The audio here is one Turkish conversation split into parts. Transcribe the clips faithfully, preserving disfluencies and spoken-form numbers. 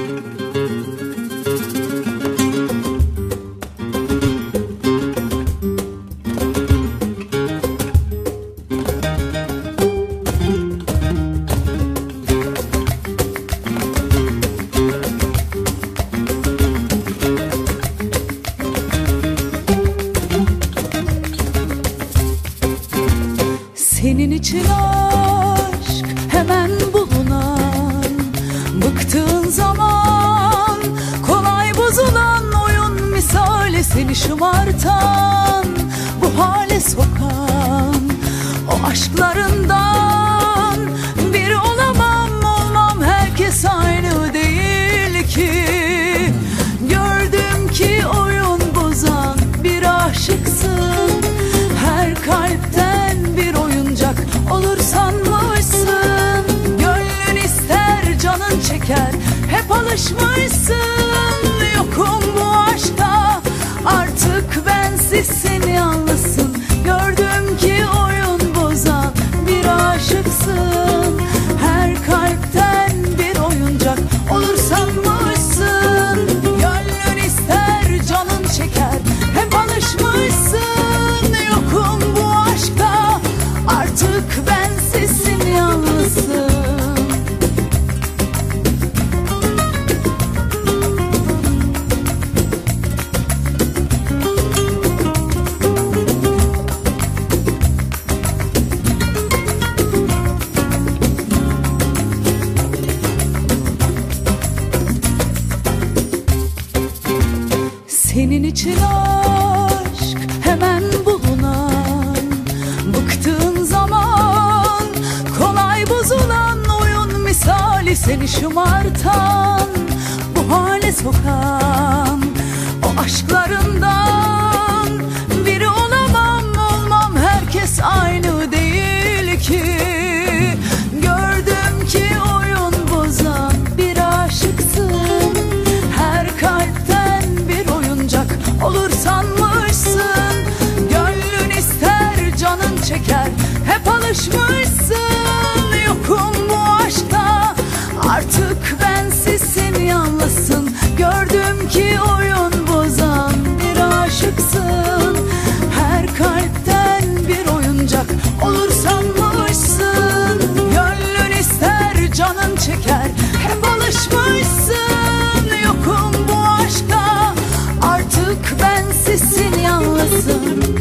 Senin için aşk hemen bulunan, bıktığın zaman kolay bozulan oyun misali seni şımartan, bu hale sokan o aşklarından biri olamam, olmam, herkes aynı değil ki. Gördüm ki oyun bozan bir aşıksın, her kalpten bir oyuncak olur sanmışsın. Gönlün ister, canın çeker, hep alışmışsın. Yokum bu aşkta, artık bensizsin, yalnızsın. Gördüm ki oyun bozan bir aşıksın, her kalpten bir oyuncak olur sanmışsın. Gönlün ister, canın çeker, hep alışmışsın. Yokum bu aşkta, artık bensizsin, yalnızsın. Senin için aşk hemen bulunan, bıktığın zaman kolay bozulan oyun misali seni şımartan, bu hale sokan o aşklarından biri olamam, olmam, herkes aynı değil ki. Gördüm ki oyun bozan bir aşıksın, her kalpten bir oyuncak olur sanmışsın. Gönlün ister, canın çeker, hep alışmışsın. Yokum bu aşkta, artık bensizsin, yalnızsın. Gördüm ki oyun bozan bir aşıksın, her kalpten bir oyuncak olur sanmışsın. Gönlün ister, canın çeker, hep alışmışsın. Yokum bu aşkta, artık bensizsin, yalnızsın.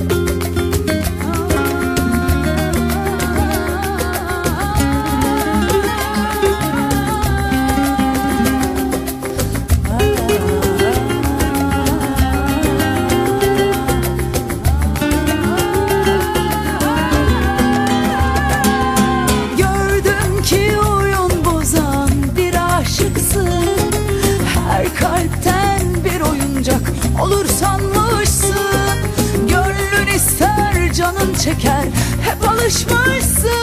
Gördüm ki oyun bozan bir aşıksın, her kalpten bir oyuncak olur sanmışsın. Gönlün ister, canın çeker, hep alışmışsın.